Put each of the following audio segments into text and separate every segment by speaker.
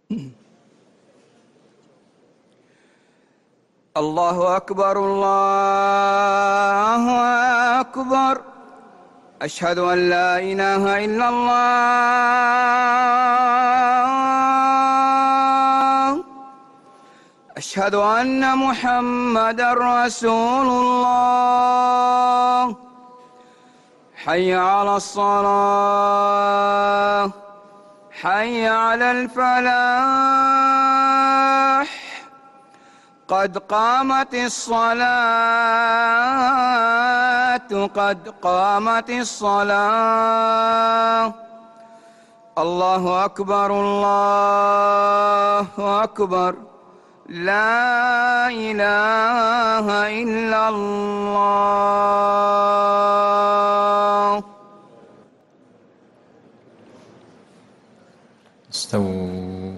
Speaker 1: الله أكبر الله أكبر. أشهد أن لا إله إلا الله. أشهد أن محمدًا رسول الله. حي على الصلاة، حي على الفلاح، قد قامت الصلاة، قد قامت الصلاة. الله أكبر الله أكبر. لا إله إلا الله.
Speaker 2: استووا،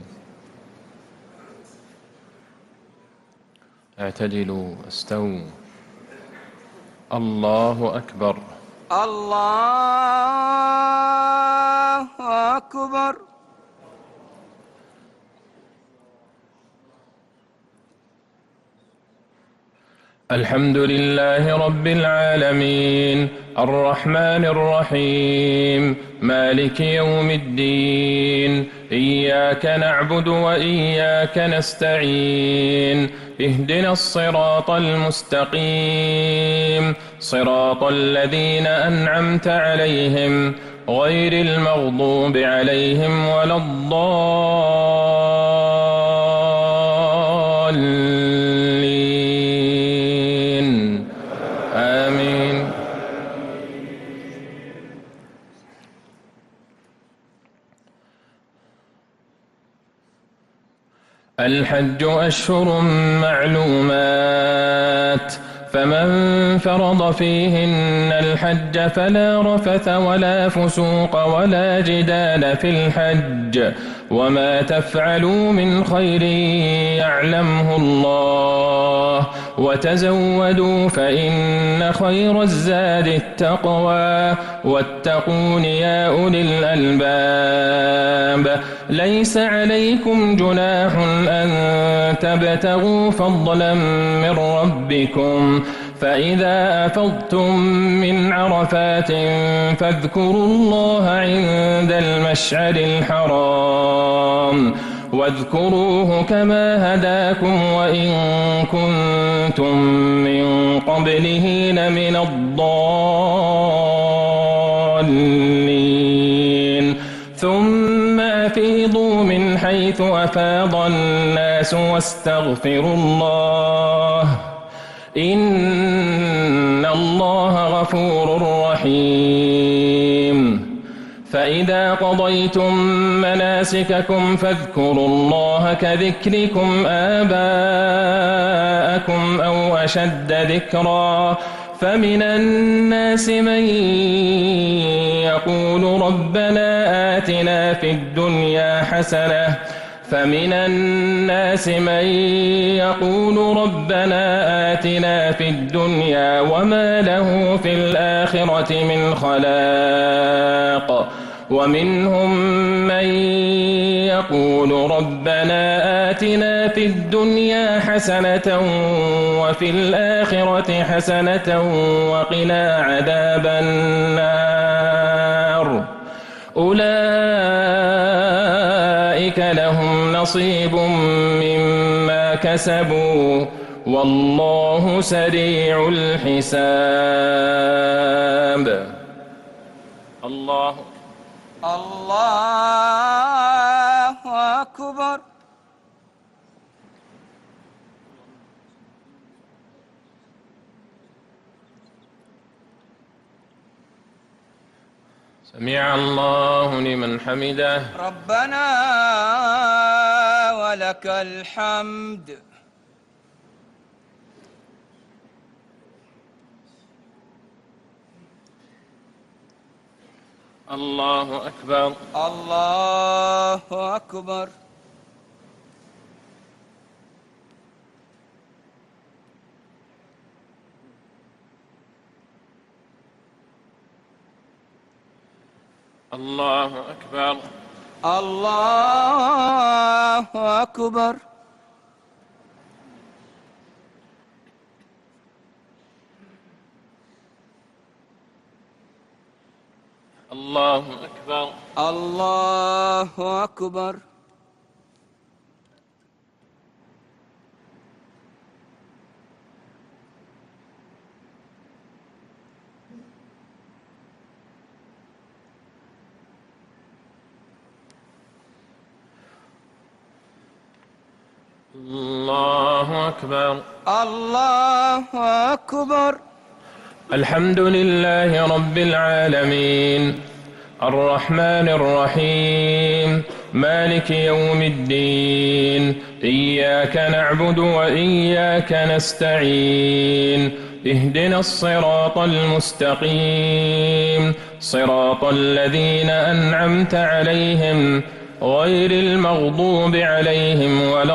Speaker 2: اعتدلوا، استووا. الله أكبر.
Speaker 1: الله أكبر.
Speaker 2: الحمد لله رب العالمين، الرحمن الرحيم، مالك يوم الدين. إياك نعبد وإياك نستعين. اهدنا الصراط المستقيم، صراط الذين أنعمت عليهم، غير المغضوب عليهم ولا الضالين. آمين. الحج أشهر معلومات، فمن فرض فيهن الحج فلا رفث ولا فسوق ولا جدال في الحج، وما تفعلوا من خير يعلمه الله، وتزودوا فإن خير الزاد التقوى، واتقون يا أولي الألباب. ليس عليكم جناح أن تبتغوا فضلا من ربكم، فإذا أفضتم من عرفات فاذكروا الله عند المشعر الحرام، واذكروه كما هداكم وإن كنتم من قبله لمن الضالين. ثم أفيضوا من حيث أفاض الناس واستغفروا الله، إن الله غفور رحيم. فإذا قضيتم مناسككم فاذكروا الله كذكركم آباءكم أو أشد ذكرا. فمن الناس من يقول ربنا آتنا في الدنيا حسنة، فمن الناس من يقول ربنا آتنا في الدنيا وما له في الآخرة من خلاق. ومنهم من يقول ربنا آتنا في الدنيا حسنة وفي الآخرة حسنة وقنا عذاب النار. أولئك لهم نصيب مما كسبوا والله سريع الحساب. الله
Speaker 1: أكبر.
Speaker 2: سمع الله لمن حمده.
Speaker 1: ربنا ولك الحمد.
Speaker 2: الله أكبر.
Speaker 1: الله أكبر.
Speaker 2: الله أكبر.
Speaker 1: الله أكبر.
Speaker 2: الله أكبر.
Speaker 1: الله أكبر.
Speaker 2: الله أكبر.
Speaker 1: الله أكبر.
Speaker 2: الحمد لله رب العالمين، الرحمن الرحيم، مالك يوم الدين، إياك نعبد وإياك نستعين، اهدنا الصراط المستقيم، صراط الذين أنعمت عليهم غير المغضوب عليهم ولا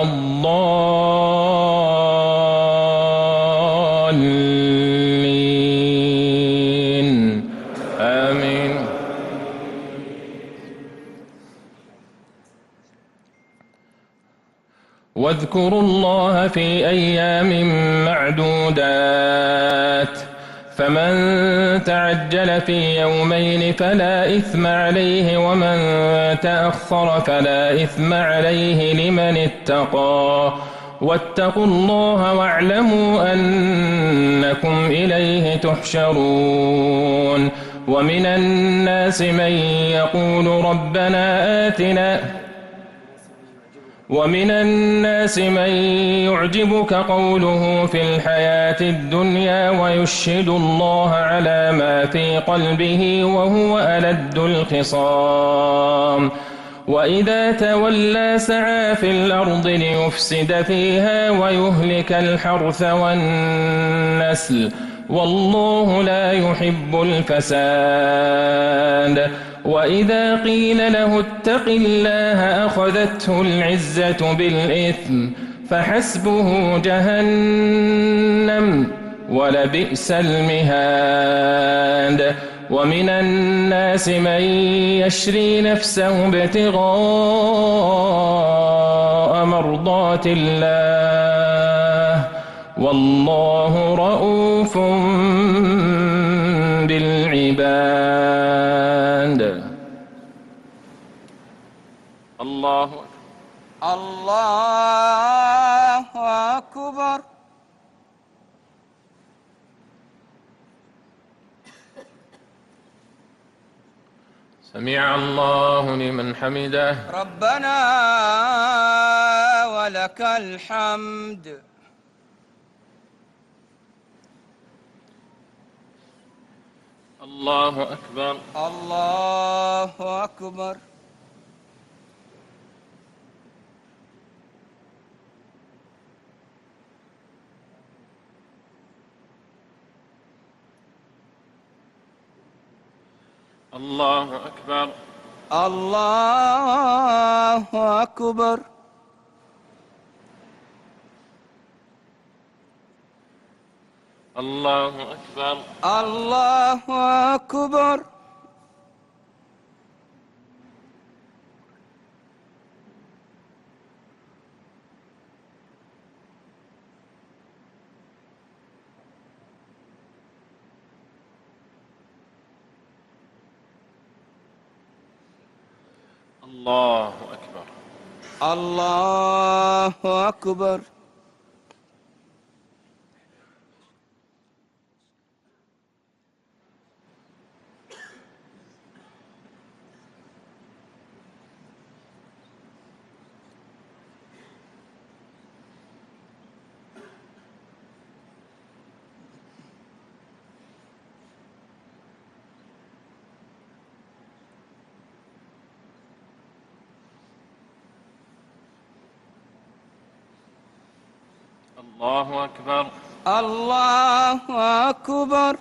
Speaker 2: الضالين. آمين. واذكروا الله في أيام معدودات، فمن تعجل في يومين فلا إثم عليه، ومن تأخر فلا إثم عليه لمن اتقى. واتقوا الله واعلموا أنكم إليه تحشرون. ومن الناس من يقول ومن الناس من يعجبك قوله في الحياة الدنيا ويشهد الله على ما في قلبه وهو ألد الخصام. وإذا تولى سعى في الأرض ليفسد فيها ويهلك الحرث والنسل، والله لا يحب الفساد. وإذا قيل له اتق الله أخذته العزة بالإثم، فحسبه جهنم ولبئس المهاد. ومن الناس من يشري نفسه ابتغاء مرضات الله، والله رؤوف بالعباد. الله
Speaker 1: الله أكبر.
Speaker 2: سمع الله لمن حمده.
Speaker 1: ربنا ولك الحمد.
Speaker 2: الله أكبر.
Speaker 1: الله أكبر.
Speaker 2: الله أكبر.
Speaker 1: الله أكبر.
Speaker 2: الله أكبر.
Speaker 1: الله أكبر.
Speaker 2: الله أكبر.
Speaker 1: الله أكبر.
Speaker 2: الله أكبر.
Speaker 1: الله أكبر.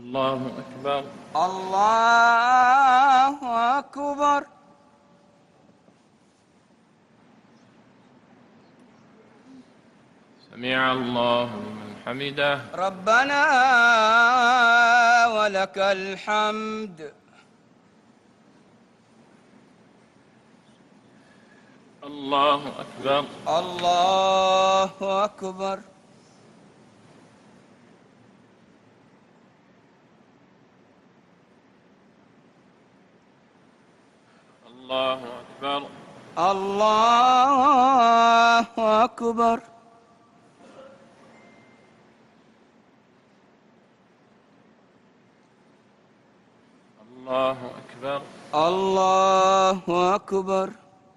Speaker 2: الله أكبر.
Speaker 1: الله أكبر.
Speaker 2: سمع الله لمن حمده.
Speaker 1: ربنا ولك الحمد.
Speaker 2: الله أكبر.
Speaker 1: الله أكبر.
Speaker 2: الله أكبر.
Speaker 1: الله أكبر.
Speaker 2: الله أكبر.
Speaker 1: الله أكبر.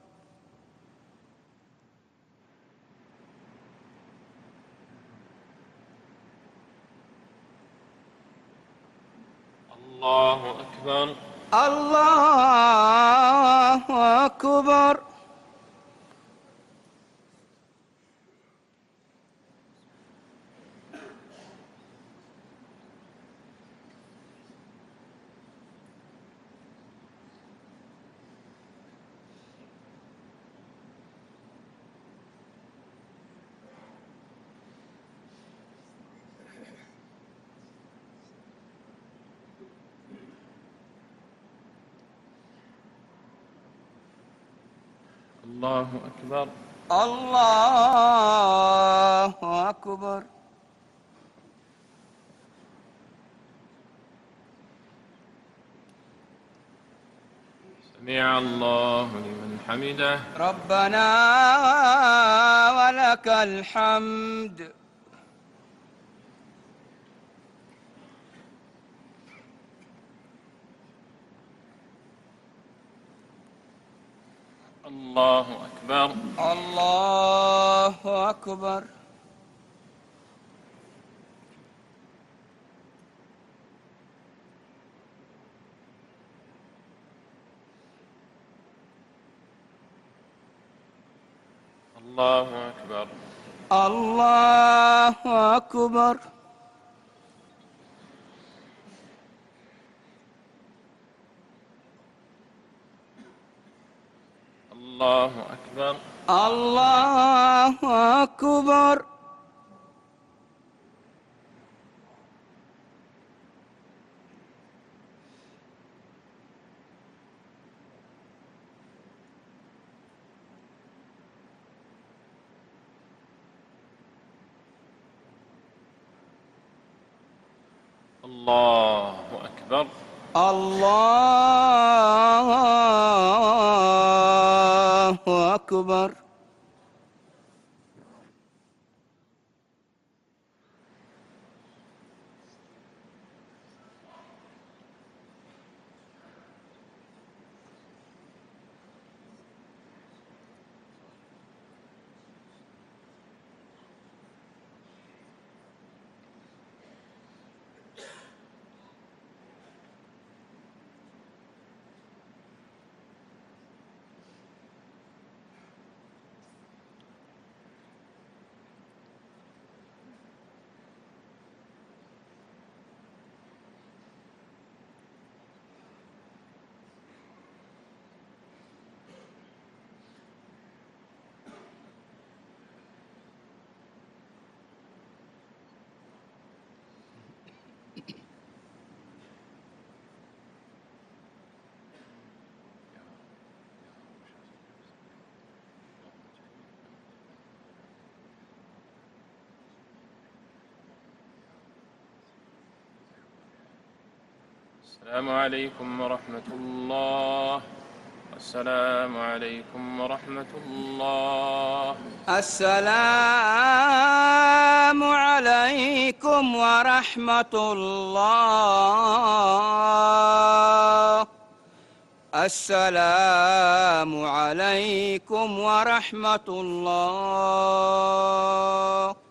Speaker 2: الله أكبر.
Speaker 1: الله أكبر.
Speaker 2: الله أكبر.
Speaker 1: الله أكبر.
Speaker 2: سمع الله لمن حمده.
Speaker 1: ربنا ولك الحمد.
Speaker 2: الله أكبر.
Speaker 1: الله أكبر.
Speaker 2: الله أكبر.
Speaker 1: الله أكبر.
Speaker 2: الله أكبر.
Speaker 1: الله أكبر.
Speaker 2: الله أكبر.
Speaker 1: الله أكبر.
Speaker 2: السلام عليكم ورحمة الله. السلام عليكم ورحمة الله.
Speaker 1: السلام عليكم ورحمة الله. السلام عليكم ورحمة الله.